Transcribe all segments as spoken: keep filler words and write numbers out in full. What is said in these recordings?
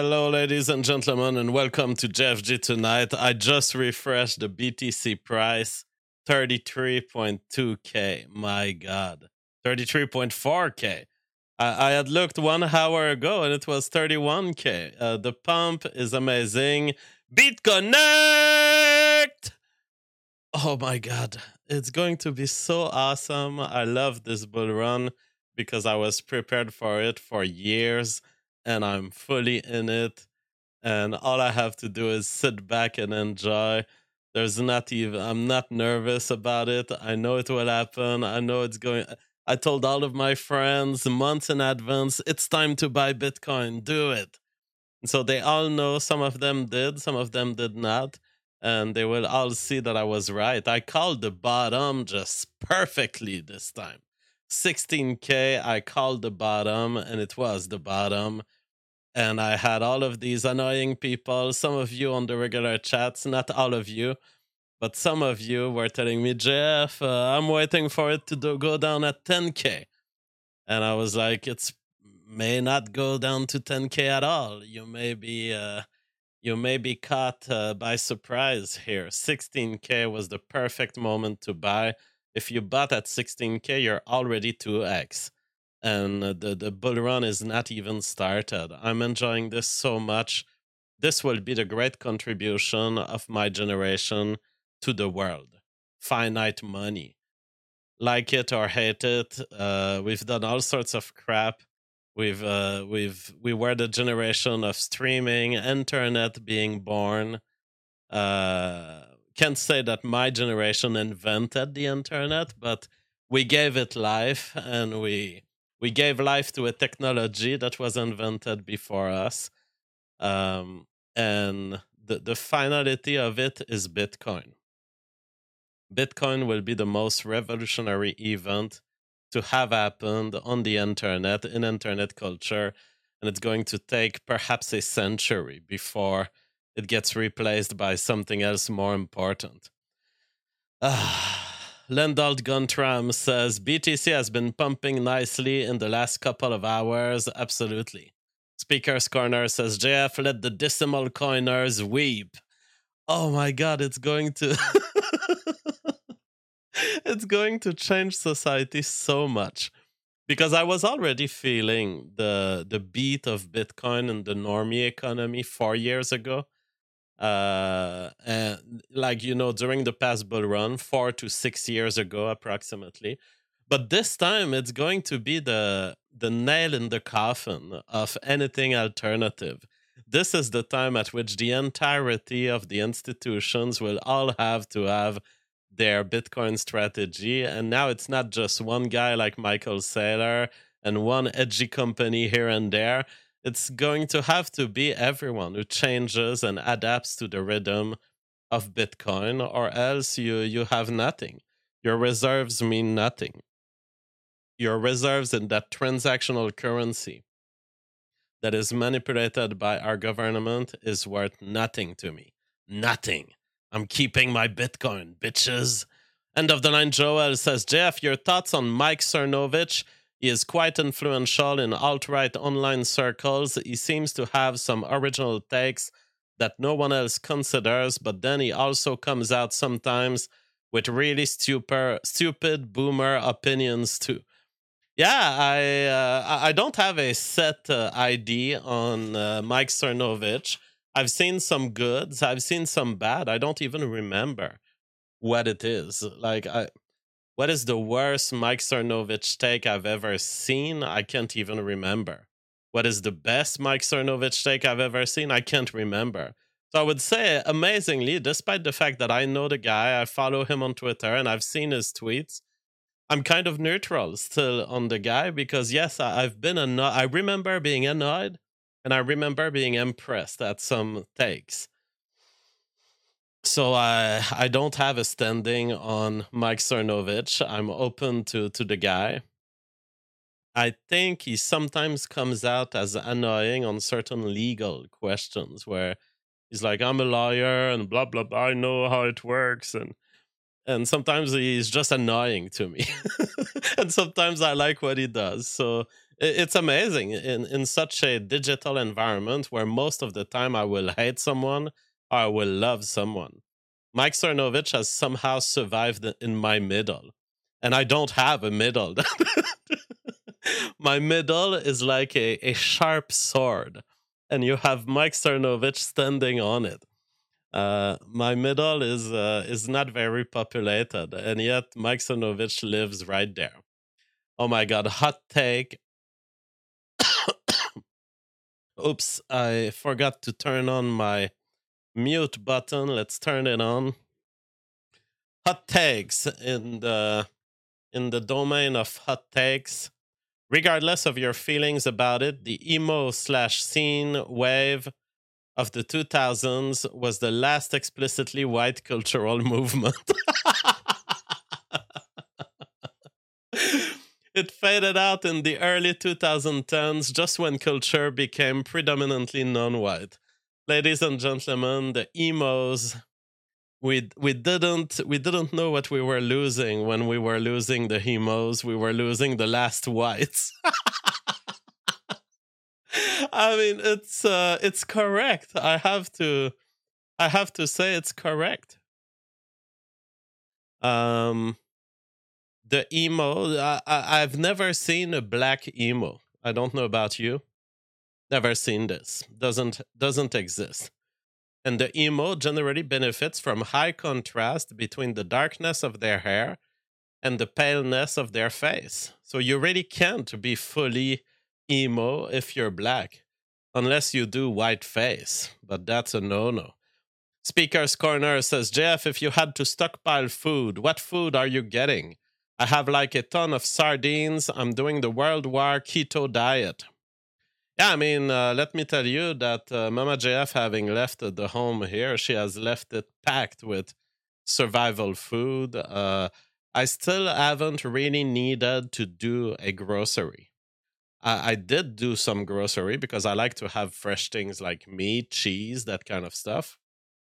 Hello, ladies and gentlemen, and welcome to J F G Tonight. I just refreshed the B T C price, thirty-three point two K. My God, thirty-three point four K. I, I had looked one hour ago and it was thirty-one K. Uh, the pump is amazing. BitConnect! Oh my God, it's going to be so awesome. I love this bull run because I was prepared for it for years and I'm fully in it. And all I have to do is sit back and enjoy. There's not even, I'm not nervous about it. I know it will happen. I know it's going. I told all of my friends months in advance, it's time to buy Bitcoin. Do it. And so they all know. Some of them did, some of them did not. And they will all see that I was right. I called the bottom just perfectly this time. sixteen K, I called the bottom, and it was the bottom. And I had all of these annoying people, some of you on the regular chats, not all of you, but some of you were telling me, Jeff, uh, I'm waiting for it to do, go down at ten K. And I was like, it's may not go down to ten K at all. You may be, uh, you may be caught uh, by surprise here. sixteen K was the perfect moment to buy. If you bought at sixteen K, you're already two X. And the, the bull run is not even started. I'm enjoying this so much. This will be the great contribution of my generation to the world. Finite money. Like it or hate it, uh, we've done all sorts of crap. We've uh, we've we were the generation of streaming, internet being born. Uh, can't say that my generation invented the internet, but we gave it life, and we we gave life to a technology that was invented before us. Um, and the, the finality of it is Bitcoin. Bitcoin will be the most revolutionary event to have happened on the internet, in internet culture, and it's going to take perhaps a century before it gets replaced by something else more important. Ah. Lendalt Guntram says, B T C has been pumping nicely in the last couple of hours. Absolutely. Speaker's Corner says, J F, let the decimal coiners weep. Oh my God, it's going to... it's going to change society so much. Because I was already feeling the, the beat of Bitcoin and the normie economy four years ago. Uh, and like, you know, during the past bull run, four to six years ago, approximately. But this time, it's going to be the the nail in the coffin of anything alternative. This is the time at which the entirety of the institutions will all have to have their Bitcoin strategy. And now it's not just one guy like Michael Saylor and one edgy company here and there. It's going to have to be everyone who changes and adapts to the rhythm of Bitcoin, or else you, you have nothing. Your reserves mean nothing. Your reserves in that transactional currency that is manipulated by our government is worth nothing to me. Nothing. I'm keeping my Bitcoin, bitches. End of the line Joel says, Jeff, your thoughts on Mike Cernovich? He is quite influential in alt-right online circles. He seems to have some original takes that no one else considers, but then he also comes out sometimes with really stupid, stupid boomer opinions too. Yeah, I uh, I don't have a set uh, I D on uh, Mike Cernovich. I've seen some goods. I've seen some bad. I don't even remember what it is. Like, I... What is the worst Mike Cernovich take I've ever seen? I can't even remember. What is the best Mike Cernovich take I've ever seen? I can't remember. So I would say, amazingly, despite the fact that I know the guy, I follow him on Twitter, and I've seen his tweets, I'm kind of neutral still on the guy because, yes, I, I've been annoyed. I remember being annoyed, and I remember being impressed at some takes. So I I don't have a standing on Mike Cernovich. I'm open to, to the guy. I think he sometimes comes out as annoying on certain legal questions where he's like, I'm a lawyer and blah, blah, blah. I know how it works. And and sometimes he's just annoying to me. And sometimes I like what he does. So It's amazing in in such a digital environment where most of the time I will hate someone or I will love someone. Mike Cernovich has somehow survived in my middle, and I don't have a middle. My middle is like a, a sharp sword, and you have Mike Cernovich standing on it. Uh, my middle is uh, is not very populated, and yet Mike Cernovich lives right there. Oh my god, hot take. Oops, I forgot to turn on my mute button. Let's turn it on. Hot takes in the in the domain of hot takes. Regardless of your feelings about it, the emo slash scene wave of the two thousands was the last explicitly white cultural movement. It faded out in the early twenty tens, just when culture became predominantly non-white. Ladies and gentlemen, the emos, we we didn't we didn't know what we were losing when we were losing the emos. We were losing the last whites. I mean, it's uh, it's correct. I have to I have to say it's correct. Um, the emo. I, I, I've never seen a black emo. I don't know about you. Never seen this. Doesn't doesn't exist. And the emo generally benefits from high contrast between the darkness of their hair and the paleness of their face. So you really can't be fully emo if you're black, unless you do white face. But that's a no-no. Speaker's Corner says, J F, if you had to stockpile food, what food are you getting? I have like a ton of sardines. I'm doing the World War keto diet. Yeah, I mean, uh, let me tell you that uh, Mama J F, having left the home here, she has left it packed with survival food. Uh, I still haven't really needed to do a grocery. I, I did do some grocery because I like to have fresh things like meat, cheese, that kind of stuff.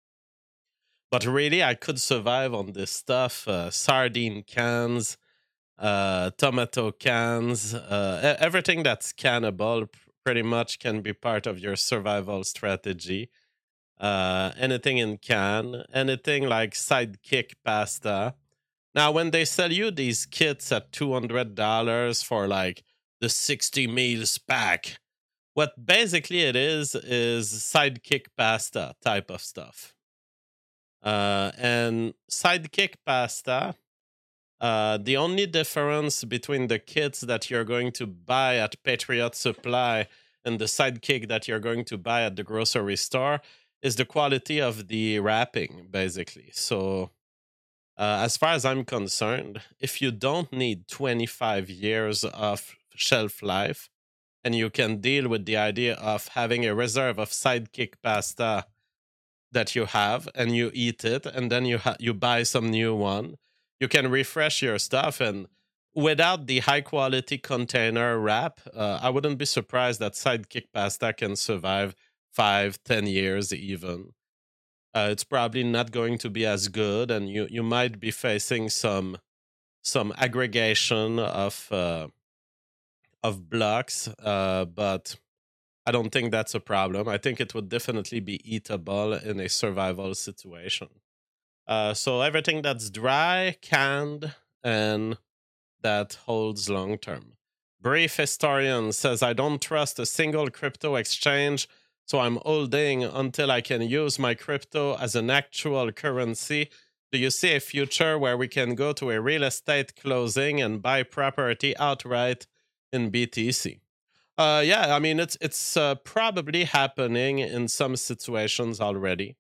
But really, I could survive on this stuff: uh, sardine cans, uh, tomato cans, uh, e- everything that's cannibal pretty much can be part of your survival strategy. Uh, anything in can, anything like sidekick pasta. Now, when they sell you these kits at two hundred dollars for like the sixty meals pack, what basically it is is sidekick pasta type of stuff. Uh, and sidekick pasta, uh, the only difference between the kits that you're going to buy at Patriot Supply and the sidekick that you're going to buy at the grocery store is the quality of the wrapping, basically. So, uh, as far as I'm concerned, if you don't need twenty-five years of shelf life and you can deal with the idea of having a reserve of sidekick pasta that you have and you eat it and then you ha- you buy some new one, you can refresh your stuff, and without the high quality container wrap, uh, I wouldn't be surprised that sidekick pasta can survive five ten years even. Uh, it's probably not going to be as good, and you you might be facing some some aggregation of uh, of blocks, uh, but I don't think that's a problem. I think it would definitely be eatable in a survival situation. Uh, so everything that's dry, canned, and that holds long term. Brief Historian says, I don't trust a single crypto exchange, so I'm holding until I can use my crypto as an actual currency. Do you see a future where we can go to a real estate closing and buy property outright in B T C? Uh, yeah, I mean, it's it's uh, probably happening in some situations already.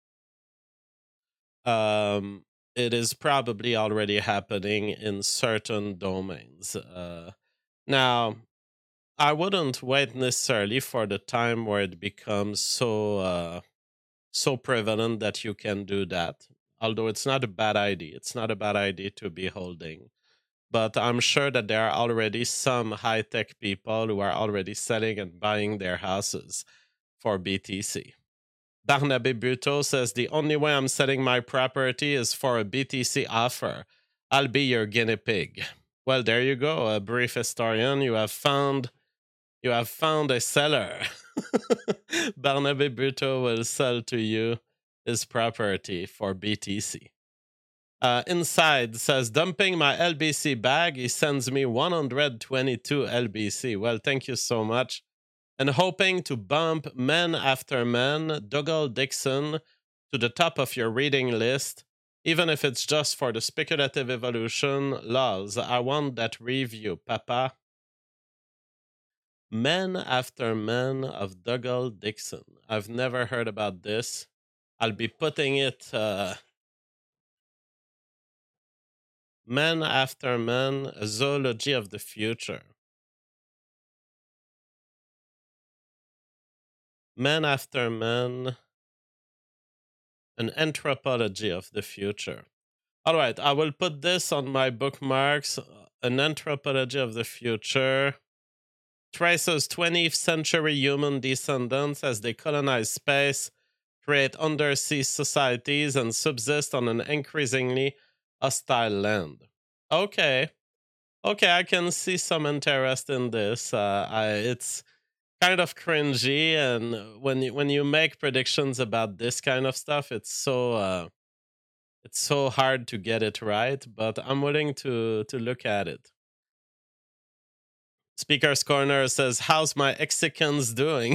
Um, it is probably already happening in certain domains. Uh, now, I wouldn't wait necessarily for the time where it becomes so uh, so prevalent that you can do that. Although it's not a bad idea, it's not a bad idea to be holding. But I'm sure that there are already some high tech people who are already selling and buying their houses for B T C. Barnabe Buto says, the only way I'm selling my property is for a B T C offer. I'll be your guinea pig. Well, there you go, a brief historian. You have found You have found a seller. Barnaby Buto will sell to you his property for B T C. Uh, inside says, dumping my L B C bag, he sends me one hundred twenty-two L B C. Well, thank you so much. And hoping to bump Men After Men, Dougal Dixon, to the top of your reading list, even if it's just for the speculative evolution laws. I want that review, Papa. Men After Men of Dougal Dixon. I've never heard about this. I'll be putting it... Uh, Men After Men, a zoology of the future. Men After Men, an anthropology of the future. All right, I will put this on my bookmarks. An anthropology of the future traces twentieth century human descendants as they colonize space, create undersea societies, and subsist on an increasingly hostile land. Okay. Okay, I can see some interest in this. Uh, I, it's kind of cringy, and when you, when you make predictions about this kind of stuff, it's so uh, it's so hard to get it right. But I'm willing to to look at it. Speaker's Corner says, "How's my Exicans doing?"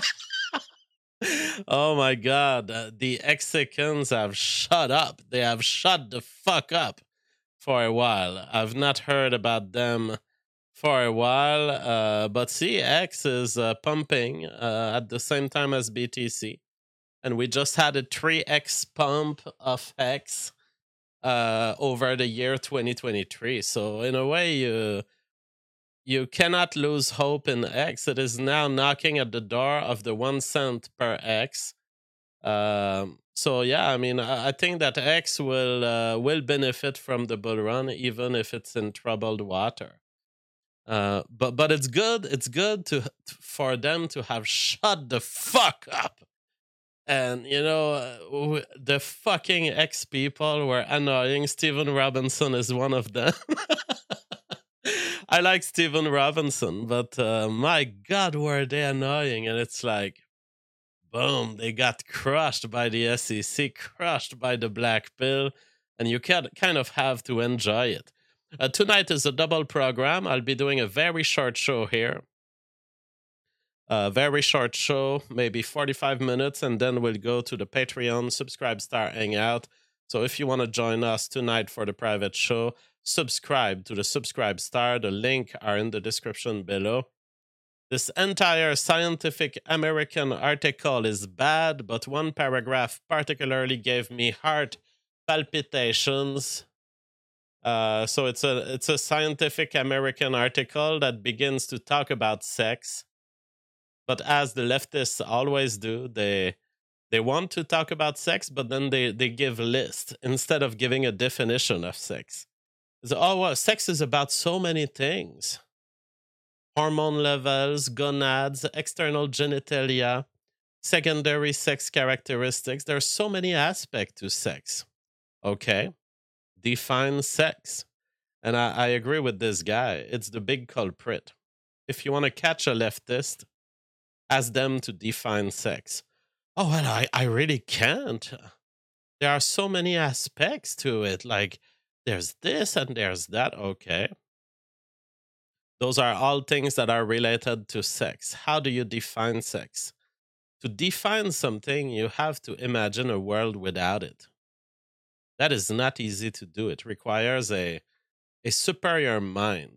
Oh my God, uh, the Exicans have shut up. They have shut the fuck up for a while. I've not heard about them for a while, uh, but see, X is uh, pumping uh, at the same time as B T C, and we just had a three X pump of X uh, over the year twenty twenty-three. So in a way, you you cannot lose hope in X. It is now knocking at the door of the one cent per X. Um, so yeah, I mean, I, I think that X will uh, will benefit from the bull run, even if it's in troubled water. Uh, but but it's good. It's good to for them to have shut the fuck up. And you know, uh, the fucking X people were annoying. Stephen Robinson is one of them. I like Stephen Robinson, but uh, my God, were they annoying! And it's like, boom, they got crushed by the S E C, crushed by the black pill, and you can kind of have to enjoy it. Uh, tonight is a double program. I'll be doing a very short show here. A very short show, maybe forty-five minutes, and then we'll go to the Patreon Subscribe Star Hangout. So if you want to join us tonight for the private show, subscribe to the Subscribe Star. The link are in the description below. This entire Scientific American article is bad, but one paragraph particularly gave me heart palpitations. Uh, so it's a it's a Scientific American article that begins to talk about sex, but as the leftists always do, they they want to talk about sex, but then they they give a list instead of giving a definition of sex. So, oh, well, sex is about so many things: hormone levels, gonads, external genitalia, secondary sex characteristics. There's so many aspects to sex. Okay. Define sex. And I, I agree with this guy. It's the big culprit. If you want to catch a leftist, ask them to define sex. Oh, well, I, I really can't. There are so many aspects to it. Like, there's this and there's that. Okay. Those are all things that are related to sex. How do you define sex? To define something, you have to imagine a world without it. That is not easy to do. It requires a, a superior mind.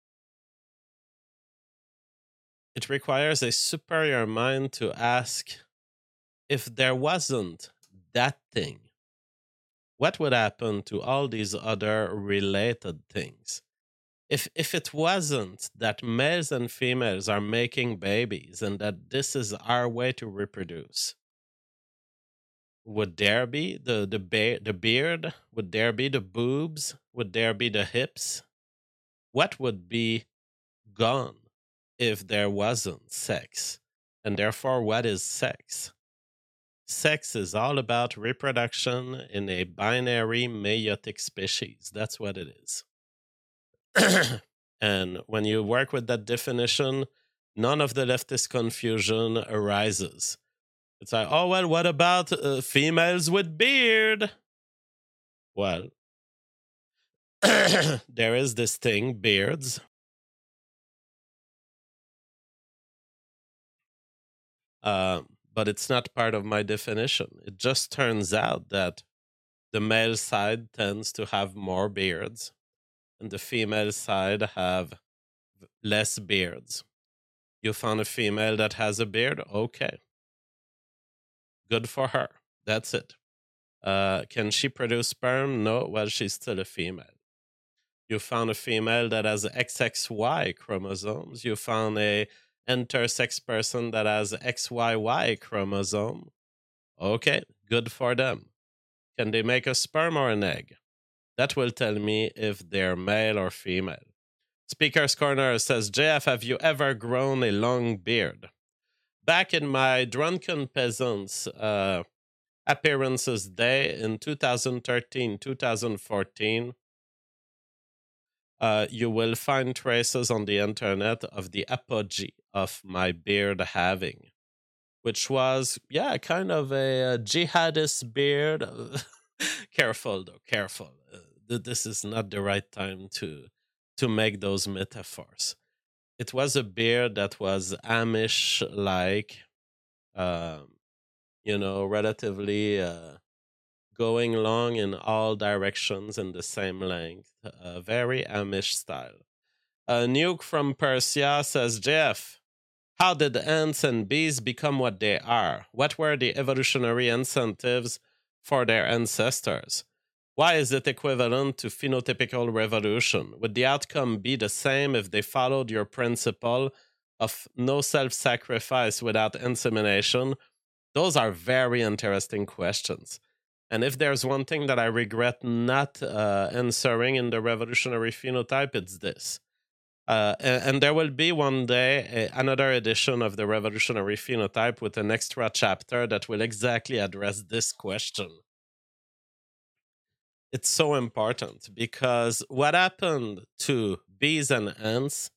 It requires a superior mind to ask, if there wasn't that thing, what would happen to all these other related things? If if it wasn't that males and females are making babies and that this is our way to reproduce, would there be the the, ba- the beard? Would there be the boobs? Would there be the hips? What would be gone if there wasn't sex? And therefore, what is sex? Sex is all about reproduction in a binary meiotic species. That's what it is. And when you work with that definition, none of the leftist confusion arises. It's like, oh, well, what about uh, females with beard? Well, there is this thing, beards. Uh, but it's not part of my definition. It just turns out that the male side tends to have more beards, and the female side have less beards. You found a female that has a beard? Okay. Good for her. That's it. Uh, can she produce sperm? No. Well, she's still a female. You found a female that has X X Y chromosomes. You found a intersex person that has X Y Y chromosome. Okay, good for them. Can they make a sperm or an egg? That will tell me if they're male or female. Speaker's Corner says, J F, have you ever grown a long beard? Back in my Drunken Peasants uh, appearances day in two thousand thirteen, two thousand fourteen, uh, you will find traces on the internet of the apogee of my beard having, which was, yeah, kind of a, a jihadist beard. Careful, though, careful. Uh, this is not the right time to to make those metaphors. It was a beard that was Amish-like, um, you know, relatively uh, going long in all directions in the same length. Uh, very Amish style. Uh, Nuke from Persia says, Jeff, how did ants and bees become what they are? What were the evolutionary incentives for their ancestors? Why is it equivalent to phenotypical revolution? Would the outcome be the same if they followed your principle of no self-sacrifice without insemination? Those are very interesting questions. And if there's one thing that I regret not uh, answering in the revolutionary phenotype, it's this. Uh, and, and there will be one day a, another edition of the revolutionary phenotype with an extra chapter that will exactly address this question. It's so important because what happened to bees and ants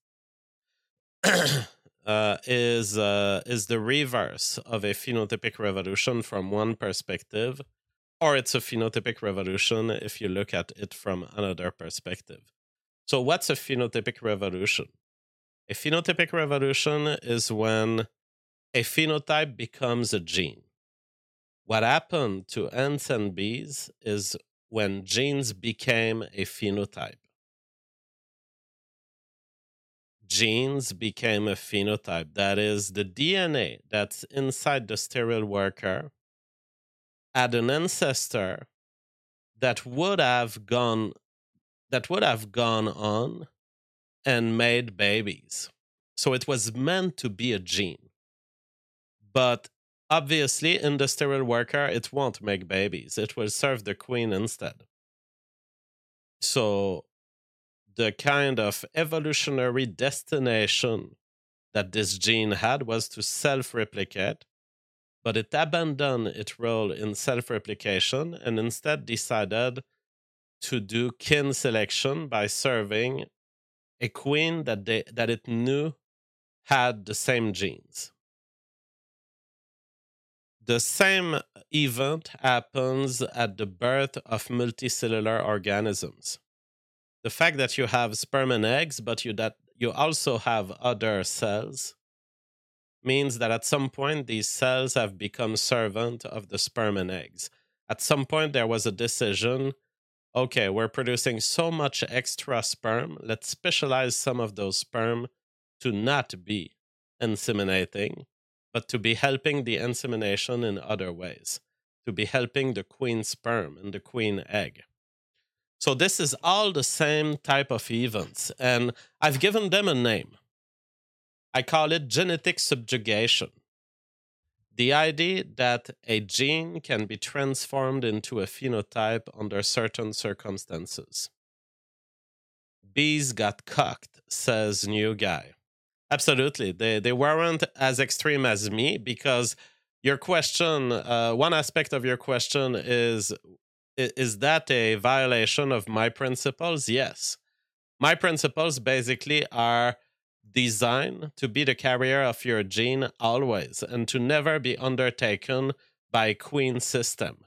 uh, is uh, is the reverse of a phenotypic revolution from one perspective, or it's a phenotypic revolution if you look at it from another perspective. So what's a phenotypic revolution? A phenotypic revolution is when a phenotype becomes a gene. What happened to ants and bees is when genes became a phenotype. Genes became a phenotype. That is, the D N A that's inside the sterile worker had an ancestor that would have gone that would have gone on and made babies. So it was meant to be a gene. But obviously, in the sterile worker, it won't make babies. It will serve the queen instead. So the kind of evolutionary destination that this gene had was to self-replicate, but it abandoned its role in self-replication and instead decided to do kin selection by serving a queen that they that it knew had the same genes. The same event happens at the birth of multicellular organisms. The fact that you have sperm and eggs, but you that you also have other cells, means that at some point these cells have become servant of the sperm and eggs. At some point there was a decision, okay, we're producing so much extra sperm, let's specialize some of those sperm to not be inseminating, but to be helping the insemination in other ways, to be helping the queen sperm and the queen egg. So this is all the same type of events, and I've given them a name. I call it genetic subjugation. The idea that a gene can be transformed into a phenotype under certain circumstances. Bees got cocked, says New Guy. Absolutely. They, they weren't as extreme as me, because your question, uh, one aspect of your question is, is that a violation of my principles? Yes. My principles basically are designed to be the carrier of your gene always and to never be undertaken by a queen system.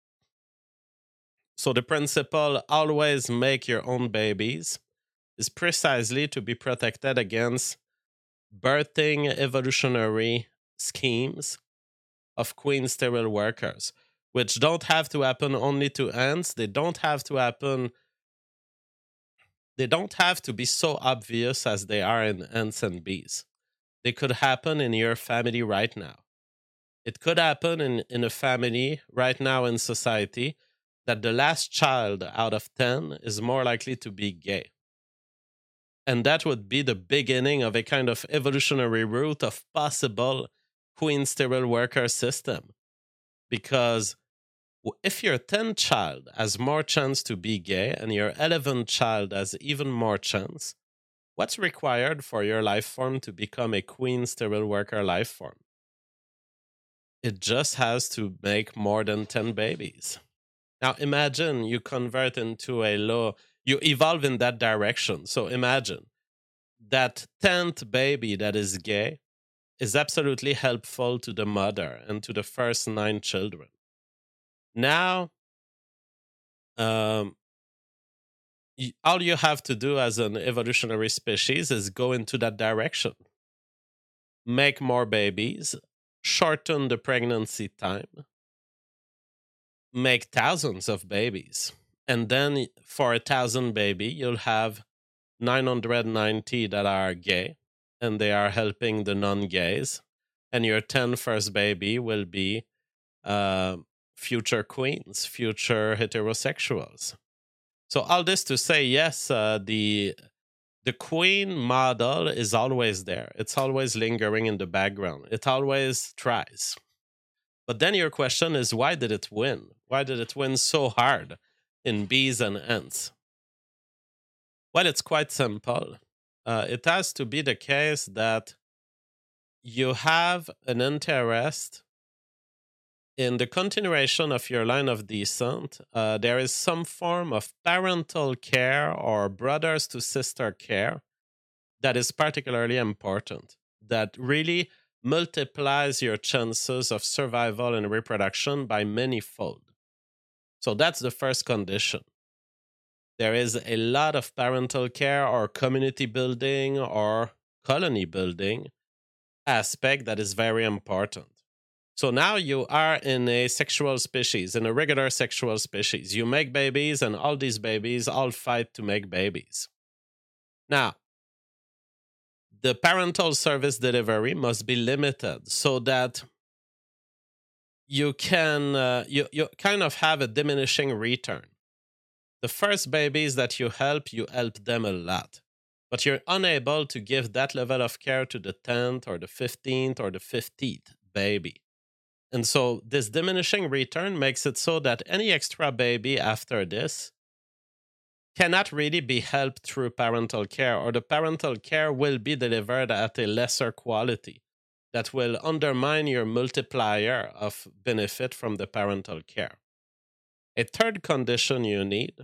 So the principle, always make your own babies, is precisely to be protected against birthing evolutionary schemes of queen sterile workers, which don't have to happen only to ants. They don't have to happen. They don't have to be so obvious as they are in ants and bees. They could happen in your family right now. It could happen in, in a family right now in society that the last child out of ten is more likely to be gay. And that would be the beginning of a kind of evolutionary route of possible queen sterile worker system. Because if your tenth child has more chance to be gay and your eleventh child has even more chance, what's required for your life form to become a queen sterile worker life form? It just has to make more than ten babies. Now imagine you convert into a law, you evolve in that direction. So imagine that tenth baby that is gay is absolutely helpful to the mother and to the first nine children. Now, um, all you have to do as an evolutionary species is go into that direction. Make more babies, shorten the pregnancy time, make thousands of babies. And then for a thousand baby, you'll have nine hundred ninety that are gay, and they are helping the non-gays. And your ten first baby will be uh, future queens, future heterosexuals. So all this to say, yes, uh, the the queen model is always there. It's always lingering in the background. It always tries. But then your question is, why did it win? Why did it win so hard in bees and ants? Well, it's quite simple. Uh, it has to be the case that you have an interest in the continuation of your line of descent. Uh, there is some form of parental care or brothers to sister care that is particularly important, that really multiplies your chances of survival and reproduction by many-fold. So that's the first condition. There is a lot of parental care or community building or colony building aspect that is very important. So now you are in a sexual species, in a regular sexual species. You make babies, and all these babies all fight to make babies. Now, the parental service delivery must be limited so that you can uh, you, you kind of have a diminishing return. The first babies that you help, you help them a lot. But you're unable to give that level of care to the tenth or the fifteenth or the fiftieth baby. And so this diminishing return makes it so that any extra baby after this cannot really be helped through parental care, or the parental care will be delivered at a lesser quality that will undermine your multiplier of benefit from the parental care. A third condition you need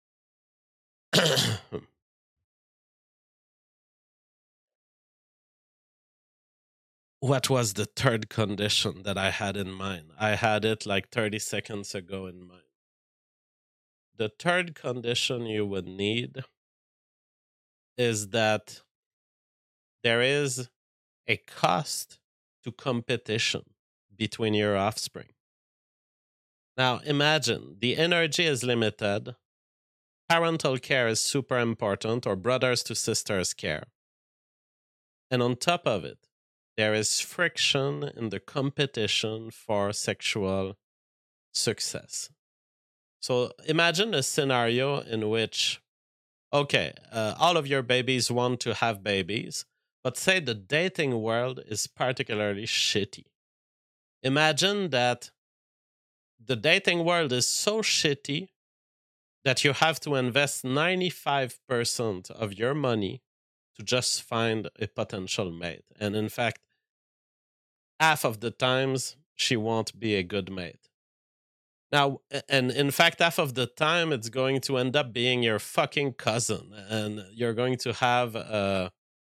what was the third condition that I had in mind? I had it like thirty seconds ago in mind. The third condition you would need is that there is a cost to competition between your offspring. Now, imagine the energy is limited, parental care is super important, or brothers to sisters care. And on top of it, there is friction in the competition for sexual success. So imagine a scenario in which, okay, uh, all of your babies want to have babies, but say the dating world is particularly shitty. Imagine that the dating world is so shitty that you have to invest ninety-five percent of your money to just find a potential mate. And in fact, half of the times she won't be a good mate. Now, and in fact, half of the time it's going to end up being your fucking cousin, and you're going to have uh,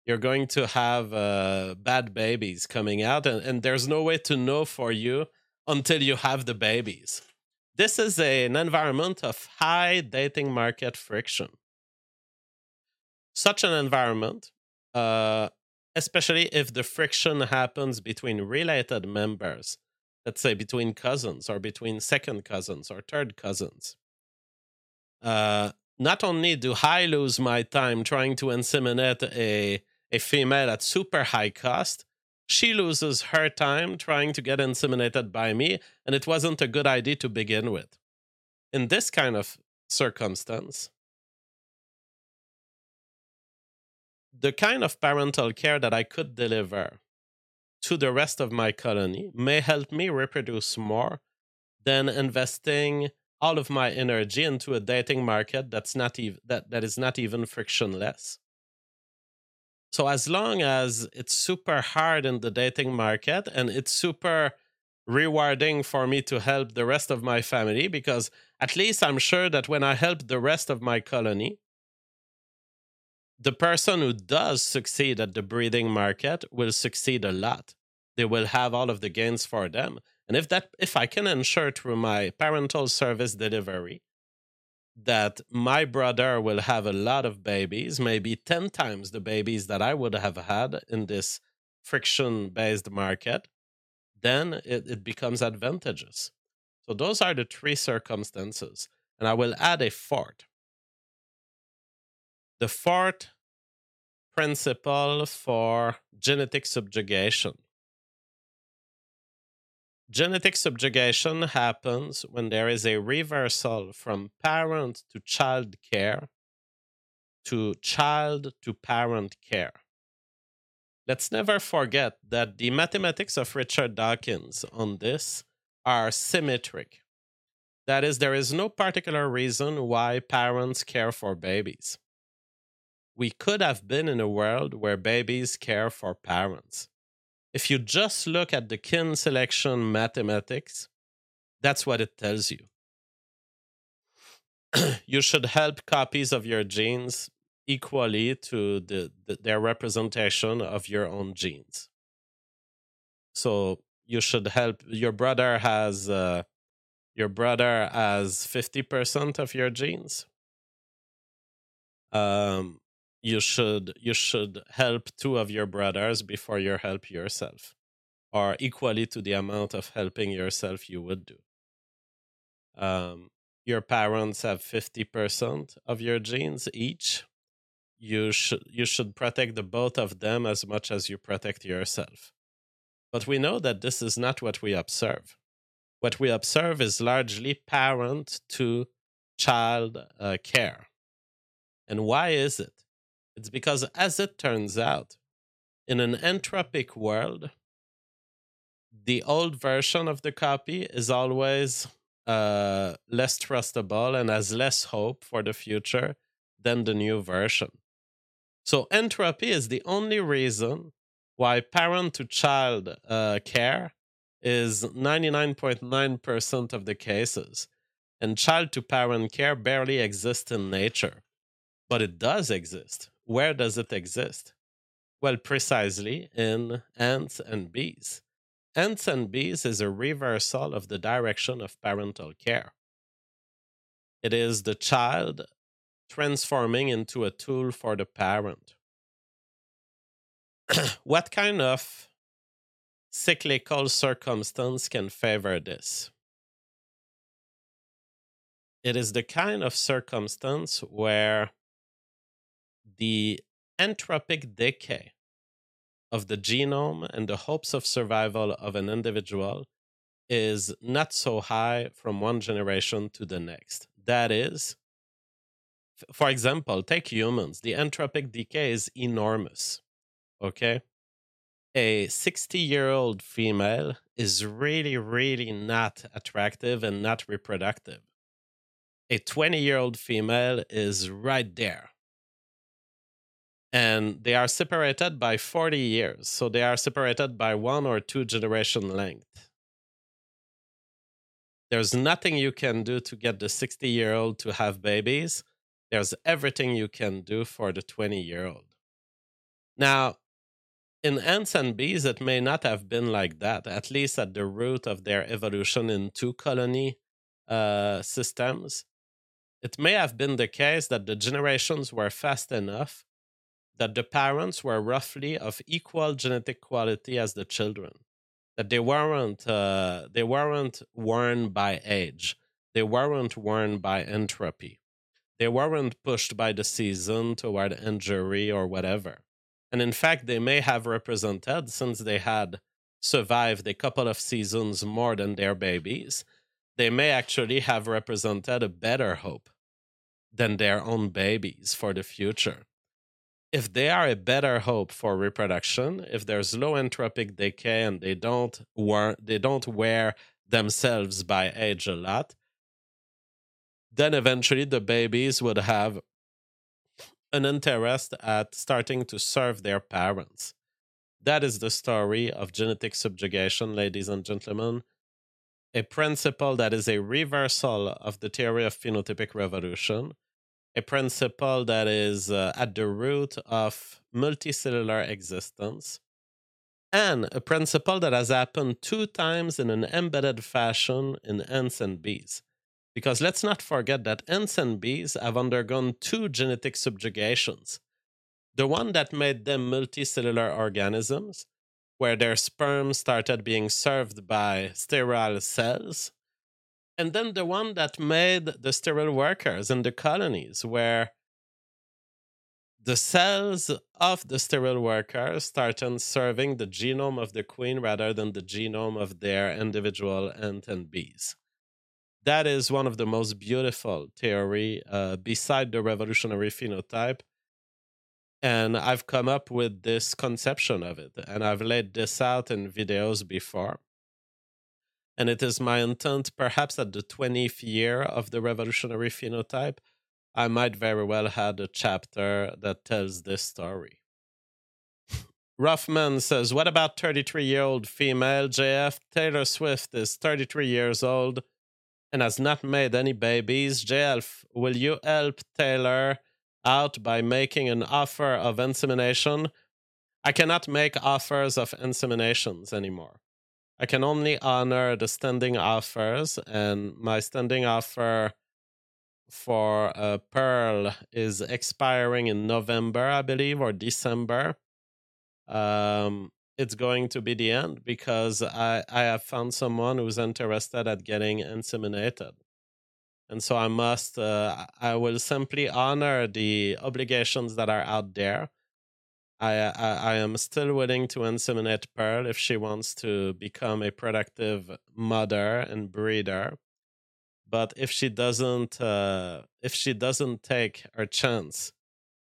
you're going to have uh, bad babies coming out, and, and there's no way to know for you until you have the babies. This is a, an environment of high dating market friction. Such an environment, uh, especially if the friction happens between related members, let's say between cousins or between second cousins or third cousins, uh, not only do I lose my time trying to inseminate a, a female at super high cost, she loses her time trying to get inseminated by me, and it wasn't a good idea to begin with. In this kind of circumstance, the kind of parental care that I could deliver to the rest of my colony may help me reproduce more than investing all of my energy into a dating market that's not even that, that is not even frictionless. So as long as it's super hard in the dating market and it's super rewarding for me to help the rest of my family, because at least I'm sure that when I help the rest of my colony, the person who does succeed at the breeding market will succeed a lot. They will have all of the gains for them. And if that, if I can ensure through my parental service delivery that my brother will have a lot of babies, maybe ten times the babies that I would have had in this friction-based market, then it, it becomes advantageous. So those are the three circumstances. And I will add a fourth. The fourth principle for genetic subjugation. Genetic subjugation happens when there is a reversal from parent to child care to child to parent care. Let's never forget that the mathematics of Richard Dawkins on this are symmetric. That is, there is no particular reason why parents care for babies. We could have been in a world where babies care for parents. If you just look at the kin selection mathematics, that's what it tells you. You should help copies of your genes equally to the, the, their representation of your own genes. So you should help. Your brother has uh, your brother has fifty percent of your genes. Um, you should you should help two of your brothers before you help yourself, or equally to the amount of helping yourself you would do. Um, your parents have fifty percent of your genes each. You should you should protect the both of them as much as you protect yourself. But we know that this is not what we observe. What we observe is largely parent to child uh, care. And why is it? It's because, as it turns out, in an entropic world, the old version of the copy is always uh, less trustable and has less hope for the future than the new version. So entropy is the only reason why parent-to-child uh, care is ninety-nine point nine percent of the cases, and child-to-parent care barely exists in nature. But it does exist. Where does it exist? Well, precisely in ants and bees. Ants and bees is a reversal of the direction of parental care. It is the child transforming into a tool for the parent. What kind of cyclical circumstance can favor this? It is the kind of circumstance where the entropic decay of the genome and the hopes of survival of an individual is not so high from one generation to the next. That is, for example, take humans. The entropic decay is enormous. Okay? A sixty-year-old female is really, really not attractive and not reproductive. A twenty-year-old female is right there. And they are separated by forty years. So they are separated by one or two generation length. There's nothing you can do to get the sixty-year-old to have babies. There's everything you can do for the twenty-year-old. Now, in ants and bees, it may not have been like that, at least at the root of their evolution in two colony uh, systems. It may have been the case that the generations were fast enough that the parents were roughly of equal genetic quality as the children, that they weren't uh, they weren't worn by age, they weren't worn by entropy, they weren't pushed by the season toward injury or whatever. And in fact, they may have represented, since they had survived a couple of seasons more than their babies, they may actually have represented a better hope than their own babies for the future. If they are a better hope for reproduction, if there's low entropic decay and they don't wear, they don't wear themselves by age a lot, then eventually the babies would have an interest at starting to serve their parents. That is the story of genetic subjugation, ladies and gentlemen. A principle that is a reversal of the theory of phenotypic revolution, a principle that is uh, at the root of multicellular existence, and a principle that has happened two times in an embedded fashion in ants and bees. Because let's not forget that ants and bees have undergone two genetic subjugations. The one that made them multicellular organisms, where their sperm started being served by sterile cells, and then the one that made the sterile workers in the colonies, where the cells of the sterile workers started serving the genome of the queen rather than the genome of their individual ant and bees. That is one of the most beautiful theory uh, beside the revolutionary phenotype. And I've come up with this conception of it, and I've laid this out in videos before. And it is my intent, perhaps at the twentieth year of the revolutionary phenotype, I might very well have a chapter that tells this story. Ruffman says, what about thirty-three-year-old female J F? Taylor Swift is thirty-three years old and has not made any babies. J F, will you help Taylor out by making an offer of insemination? I cannot make offers of inseminations anymore. I can only honor the standing offers, and my standing offer for uh, Pearl is expiring in November, I believe, or December. Um, it's going to be the end because I, I have found someone who's interested at getting inseminated. And so I must, uh, I will simply honor the obligations that are out there. I, I, I am still willing to inseminate Pearl if she wants to become a productive mother and breeder. But if she doesn't, uh, if she doesn't take her chance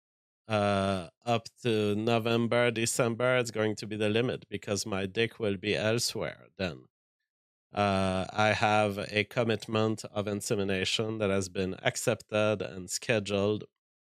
uh, up to November, December, it's going to be the limit because my dick will be elsewhere then. Uh, I have a commitment of insemination that has been accepted and scheduled.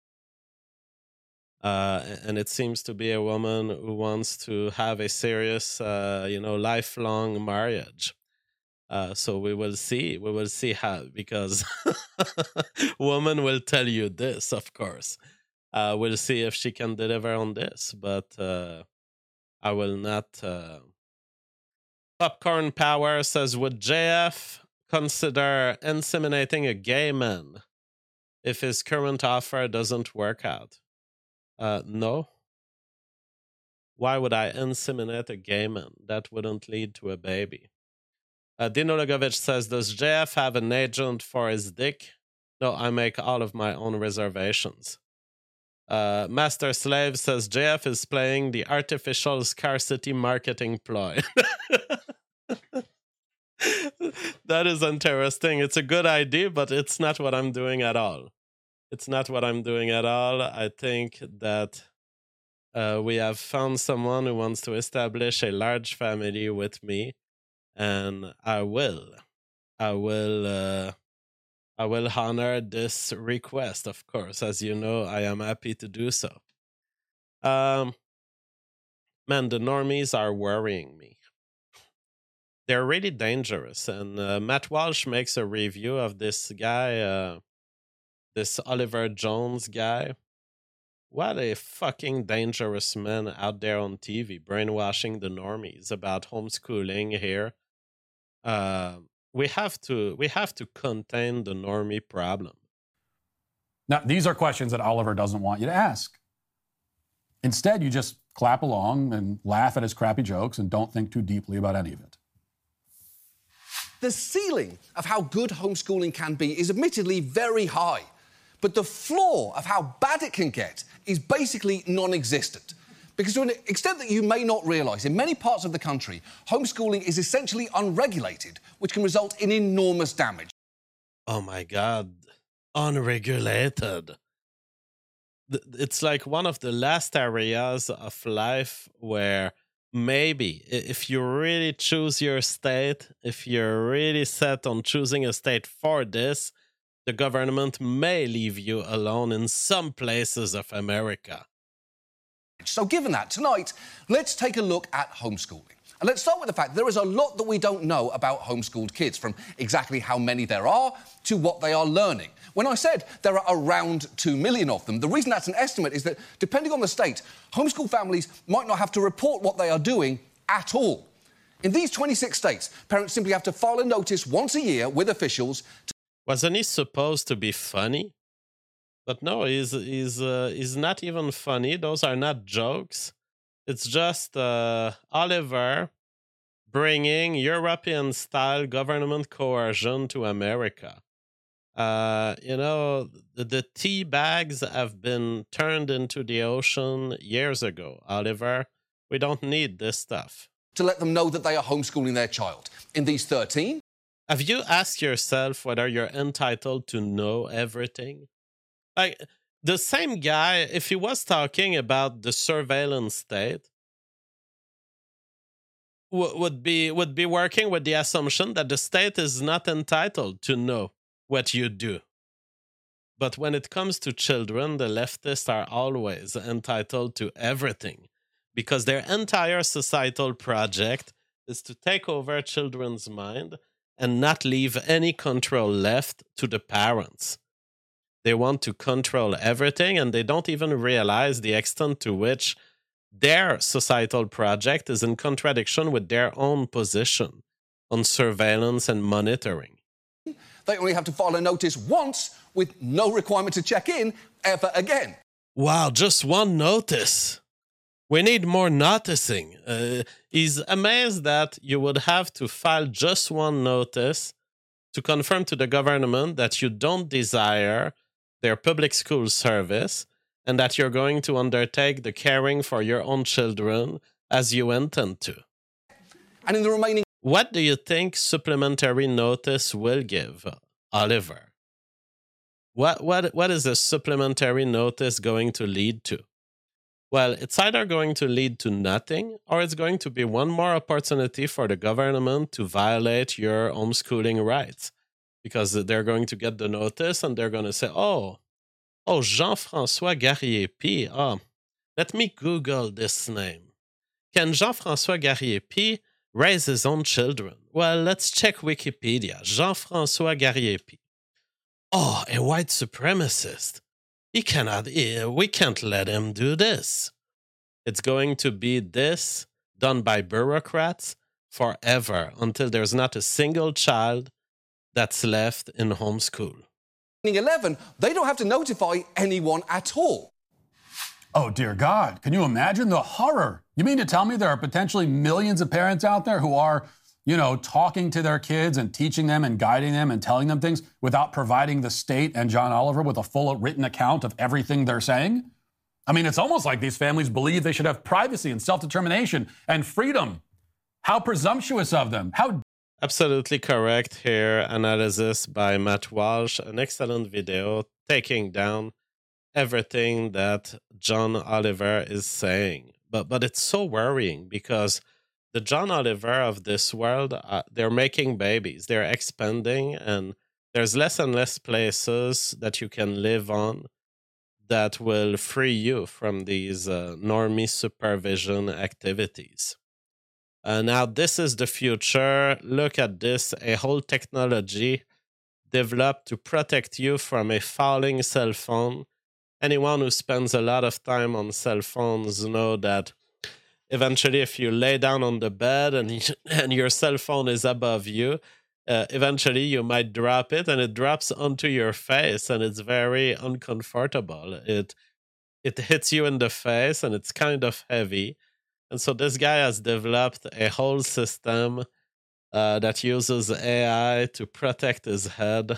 Uh, and it seems to be a woman who wants to have a serious, uh, you know, lifelong marriage. Uh, so we will see. We will see how, because woman will tell you this, of course. Uh, we'll see if she can deliver on this, but uh, I will not. Uh... Popcorn Power says, would J F consider inseminating a gay man if his current offer doesn't work out? Uh, no. Why would I inseminate a gay man? That wouldn't lead to a baby. Uh, Dino Logovich says, does J F have an agent for his dick? No, I make all of my own reservations. Uh, Master Slave says, J F is playing the artificial scarcity marketing ploy. That is interesting. It's a good idea, but it's not what I'm doing at all. It's not what I'm doing at all. I think that uh, we have found someone who wants to establish a large family with me, and I will. I will. Uh, I will honor this request, of course. As you know, I am happy to do so. Um, man, the normies are worrying me. They're really dangerous. And uh, Matt Walsh makes a review of this guy, uh, this Oliver Jones guy. what a fucking dangerous man out there on T V brainwashing the normies about homeschooling here. Uh, we have to we have to contain the normie problem. Now, these are questions that Oliver doesn't want you to ask. Instead, you just clap along and laugh at his crappy jokes and don't think too deeply about any of it. The ceiling of how good homeschooling can be is admittedly very high, but the floor of how bad it can get is basically non-existent. Because to an extent that you may not realise, in many parts of the country, homeschooling is essentially unregulated, which can result in enormous damage. Oh my God, unregulated. It's like one of the last areas of life where maybe if you really choose your state, if you're really set on choosing a state for this, the government may leave you alone in some places of America. So given that, tonight, let's take a look at homeschooling. And let's start with the fact that there is a lot that we don't know about homeschooled kids, from exactly how many there are to what they are learning. When I said there are around two million of them, the reason that's an estimate is that, depending on the state, homeschool families might not have to report what they are doing at all. In these twenty-six states, parents simply have to file a notice once a year with officials. To Wasn't he supposed to be funny? But no, he's, he's, uh, he's not even funny. Those are not jokes. It's just uh, Oliver bringing European-style government coercion to America. Uh, you know, the, the tea bags have been turned into the ocean years ago, Oliver. We don't need this stuff. To let them know that they are homeschooling their child. In these thirteen... Have you asked yourself whether you're entitled to know everything? Like, the same guy, if he was talking about the surveillance state, w- would be would be working with the assumption that the state is not entitled to know what you do. But when it comes to children, the leftists are always entitled to everything, because their entire societal project is to take over children's mind and not leave any control left to the parents. They want to control everything, and they don't even realize the extent to which their societal project is in contradiction with their own position on surveillance and monitoring. They only have to file a notice once with no requirement to check in ever again. Wow, just one notice. We need more noticing. Uh, he's amazed that you would have to file just one notice to confirm to the government that you don't desire their public school service and that you're going to undertake the caring for your own children as you intend to. And in the remaining... What do you think supplementary notice will give, Oliver? What, what, what is a supplementary notice going to lead to? Well, it's either going to lead to nothing, or it's going to be one more opportunity for the government to violate your homeschooling rights. Because they're going to get the notice and they're going to say, oh, oh, Jean-François Garriépi, oh, let me Google this name. Can Jean-François Garriépi raise his own children? Well, let's check Wikipedia. Jean-François Garriépi. Oh, a white supremacist. He cannot, he, we can't let him do this. It's going to be this done by bureaucrats forever until there's not a single child that's left in homeschool. eleven, they don't have to notify anyone at all. Oh, dear God. Can you imagine the horror? You mean to tell me there are potentially millions of parents out there who are, you know, talking to their kids and teaching them and guiding them and telling them things without providing the state and John Oliver with a full written account of everything they're saying? I mean, it's almost like these families believe they should have privacy and self-determination and freedom. How presumptuous of them. How Absolutely correct here. Analysis by Matt Walsh. An excellent video taking down everything that John Oliver is saying. But but it's so worrying because the John Oliver of this world, uh, they're making babies. They're expanding, and there's less and less places that you can live on that will free you from these uh, normie supervision activities. Uh, now, this is the future. Look at this, a whole technology developed to protect you from a falling cell phone anyone who spends a lot of time on cell phones know that eventually if you lay down on the bed and, you, and your cell phone is above you, uh, eventually you might drop it and it drops onto your face and it's very uncomfortable. It it hits you in the face and it's kind of heavy. And so this guy has developed a whole system uh, that uses A I to protect his head.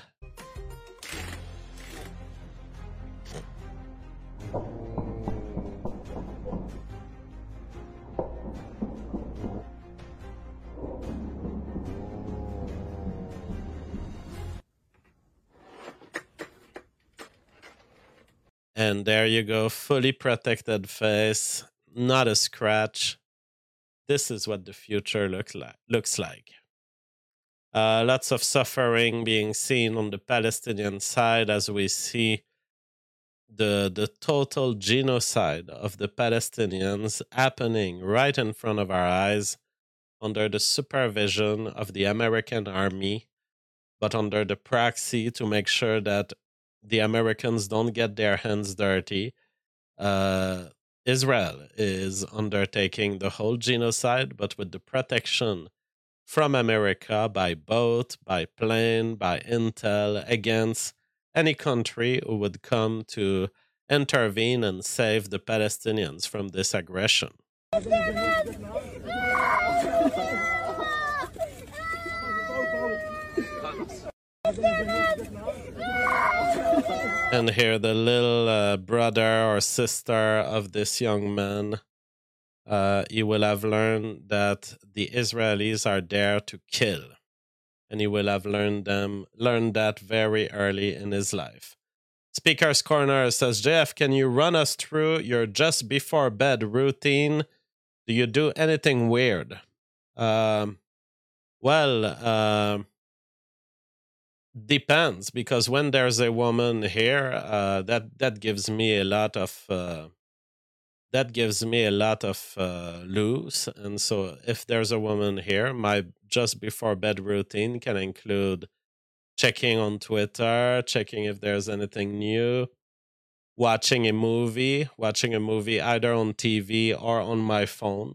And there you go, fully protected face, not a scratch. This is what the future look like, looks like. Uh, lots of suffering being seen on the Palestinian side as we see the, the total genocide of the Palestinians happening right in front of our eyes under the supervision of the American army, but under the proxy to make sure that the Americans don't get their hands dirty. Uh, Israel is undertaking the whole genocide, but with the protection from America by boat, by plane, by intel, against any country who would come to intervene and save the Palestinians from this aggression. And here the little uh, brother or sister of this young man, uh, he will have learned that the Israelis are there to kill. And he will have learned them learned that very early in his life. Speaker's Corner says, J F, can you run us through your just before bed routine? Do you do anything weird? Um, well, uh, depends, because when there's a woman here, uh, that that gives me a lot of uh, that gives me a lot of uh, loose. And so, if there's a woman here, my just before bed routine can include checking on Twitter, checking if there's anything new, watching a movie, watching a movie either on T V or on my phone.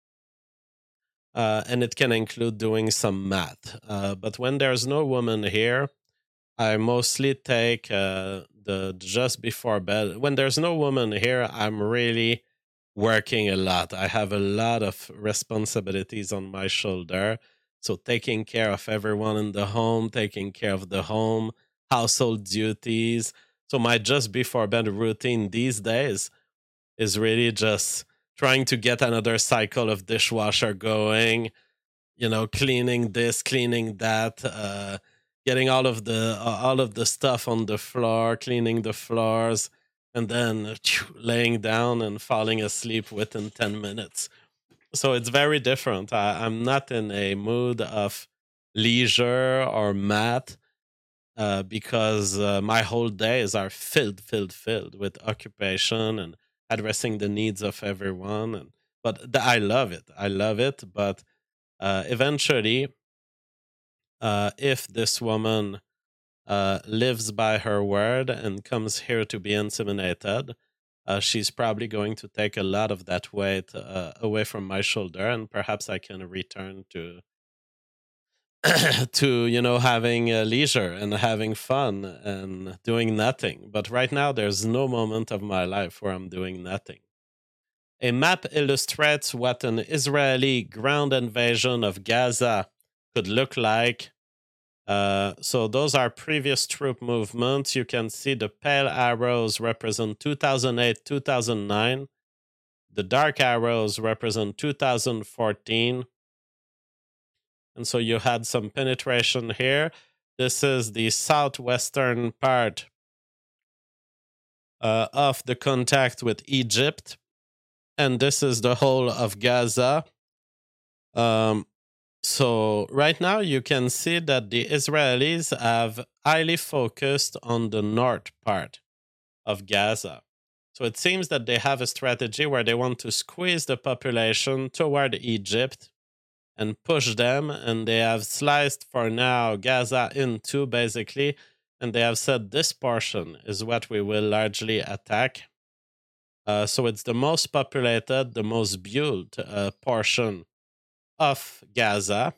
Uh, and it can include doing some math. Uh, but when there's no woman here, I mostly take uh, the just before bed. When there's no woman here, I'm really working a lot. I have a lot of responsibilities on my shoulder. So taking care of everyone in the home, taking care of the home, household duties. So my just before bed routine these days is really just trying to get another cycle of dishwasher going, you know, cleaning this, cleaning that, uh, getting all of the uh, all of the stuff on the floor, cleaning the floors, and then phew, laying down and falling asleep within ten minutes. So it's very different. I, I'm not in a mood of leisure or math uh, because uh, my whole days are filled, filled, filled with occupation and addressing the needs of everyone. And but th- I love it. I love it. But uh, eventually, uh, if this woman uh, lives by her word and comes here to be inseminated, uh, she's probably going to take a lot of that weight uh, away from my shoulder, and perhaps I can return to to you know having uh, leisure and having fun and doing nothing. But right now, there's no moment of my life where I'm doing nothing. A map illustrates what an Israeli ground invasion of Gaza could look like. Uh, so those are previous troop movements. You can see the pale arrows represent two thousand eight, two thousand nine. The dark arrows represent two thousand fourteen. And so you had some penetration here. This is the southwestern part uh, of the contact with Egypt. And this is the whole of Gaza. Um, so right now you can see that the Israelis have highly focused on the north part of Gaza. So it seems that they have a strategy where they want to squeeze the population toward Egypt and push them, and they have sliced for now Gaza in two, basically, and they have said this portion is what we will largely attack. Uh, so it's the most populated, the most built uh, portion of Gaza.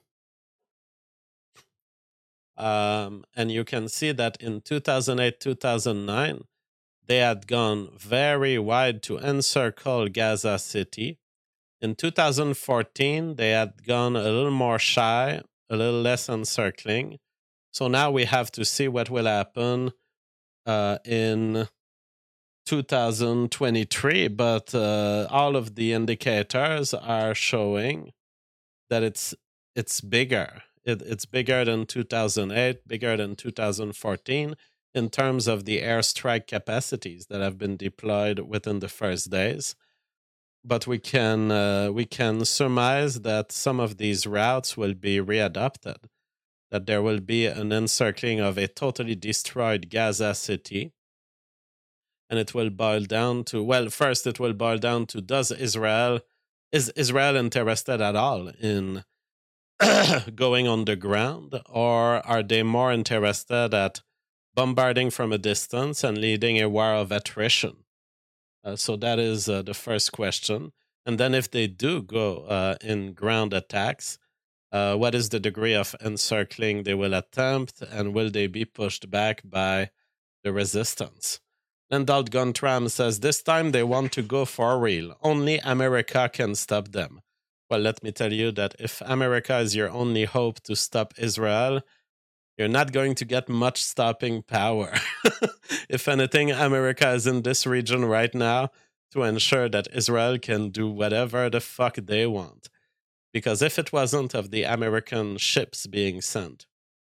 Um, and you can see that in two thousand eight, two thousand nine, they had gone very wide to encircle Gaza City. In two thousand fourteen, they had gone a little more shy, a little less encircling. So now we have to see what will happen uh, in two thousand twenty-three. But uh, all of the indicators are showing that it's it's bigger. It, it's bigger than two thousand eight, bigger than two thousand fourteen in terms of the airstrike capacities that have been deployed within the first days. But we can uh, we can surmise that some of these routes will be readopted, that there will be an encircling of a totally destroyed Gaza City. And it will boil down to, well, first it will boil down to, does Israel, is Israel interested at all in going underground, or are they more interested at bombarding from a distance and leading a war of attrition? Uh, so that is uh, the first question. And then if they do go uh, in ground attacks, uh, what is the degree of encircling they will attempt, and will they be pushed back by the resistance? And Donald Guntram says, this time they want to go for real. Only America can stop them. Well, let me tell you that if America is your only hope to stop Israel, you're not going to get much stopping power. If anything, America is in this region right now to ensure that Israel can do whatever the fuck they want. Because if it wasn't of the American ships being sent,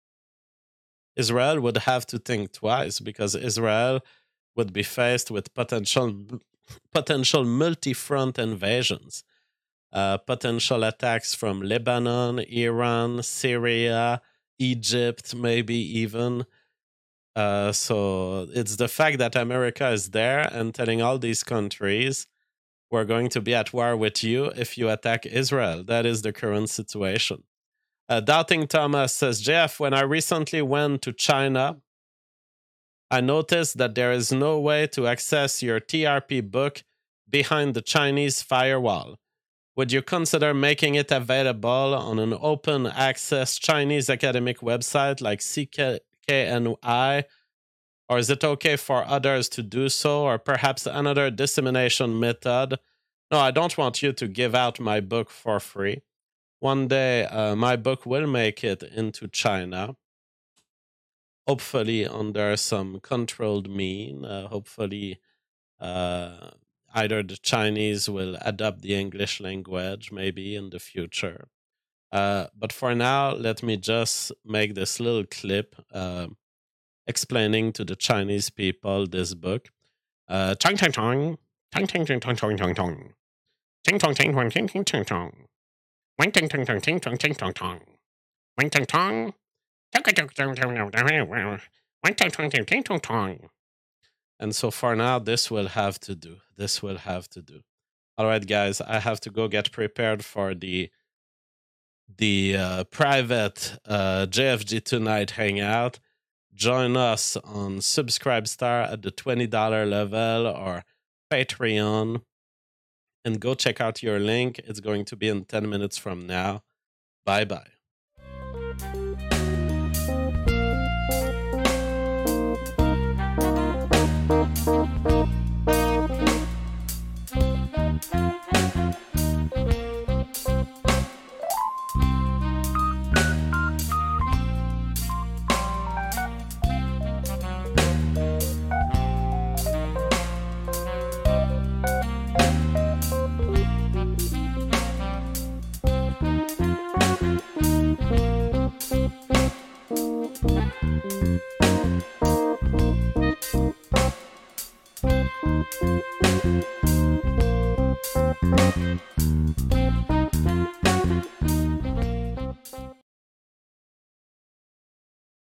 Israel would have to think twice, because Israel would be faced with potential potential multi-front invasions. Uh, potential attacks from Lebanon, Iran, Syria, Egypt, maybe even. Uh, so it's the fact that America is there and telling all these countries, we're going to be at war with you if you attack Israel. That is the current situation. Uh, Doubting Thomas says, J F, when I recently went to China, I noticed that there is no way to access your T R P book behind the Chinese firewall. Would you consider making it available on an open access Chinese academic website like C K N I? Or is it okay for others to do so, or perhaps another dissemination method? No, I don't want you to give out my book for free. One day, uh, my book will make it into China, hopefully under some controlled mean. Uh, hopefully, uh, either the Chinese will adopt the English language, maybe in the future. Uh, but for now, let me just make this little clip uh, explaining to the Chinese people this book. Uh, Chang Chang Chang, Chang Chang Chang Chang Chang Chang Chang, Chang Chang Chang Chang Chang Chang Chang Chang, Wang Chang Chang Chang Chang Chang Chang Chang Chang, Wang Chang Chang, Chang Chang Chang Chang Chang, Wang Chang Chang Chang Chang Chang Chang. And so for now, this will have to do. This will have to do. All right, guys, I have to go get prepared for the the uh, private uh, J F G Tonight hangout. Join us on Subscribestar at the twenty dollars level or Patreon. And go check out your link. It's going to be in ten minutes from now. Bye-bye. Thank you.